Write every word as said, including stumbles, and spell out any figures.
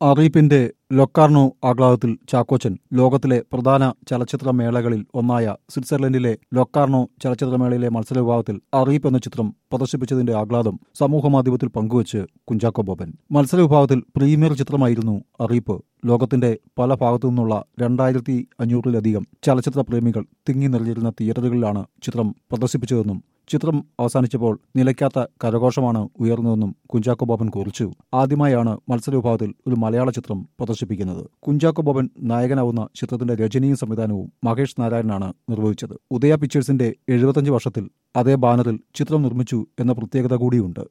അറിയിപ്പിന്റെ Locarno ആഹ്ലാദത്തിൽ Chackochan. ലോകത്തിലെ പ്രധാന ചലച്ചിത്ര മേളകളിൽ ഒന്നായ സ്വിറ്റ്സർലൻഡിലെ ലൊക്കാർണോ ചലച്ചിത്രമേളയിലെ മത്സര വിഭാഗത്തിൽ അറിയിപ്പ് എന്ന ചിത്രം പ്രദർശിപ്പിച്ചതിന്റെ ആഹ്ലാദം സമൂഹമാധ്യമത്തിൽ പങ്കുവച്ച് കുഞ്ചാക്കോ ബോബൻ. മത്സര വിഭാഗത്തിൽ പ്രീമിയർ ചിത്രമായിരുന്നു അറിയിപ്പ്. ലോകത്തിന്റെ പല ഭാഗത്തു നിന്നുള്ള രണ്ടായിരത്തി അഞ്ഞൂറിലധികം ചലച്ചിത്ര പ്രേമികൾ തിങ്ങി നിറഞ്ഞിരുന്ന തിയേറ്ററുകളിലാണ് ചിത്രം പ്രദർശിപ്പിച്ചതെന്നും ചിത്രം അവസാനിച്ചപ്പോൾ നിലയ്ക്കാത്ത കരഘോഷമാണ് ഉയർന്നതെന്നും കുഞ്ചാക്കോ ബോബൻ കുറിച്ചു. ആദ്യമായാണ് മത്സര വിഭാഗത്തിൽ ഒരു മലയാള ചിത്രം പ്രദർശിപ്പിക്കുന്നത്. കുഞ്ചാക്കോ ബോബൻ നായകനാവുന്ന ചിത്രത്തിന്റെ രചനയും സംവിധാനവും മഹേഷ് നാരായണനാണ് നിർവഹിച്ചത്. ഉദയ പിക്ചേഴ്സിന്റെ എഴുപത്തഞ്ച് വർഷത്തിൽ അതേ ബാനറിൽ ചിത്രം നിർമ്മിച്ചു എന്ന പ്രത്യേകത കൂടിയുണ്ട്.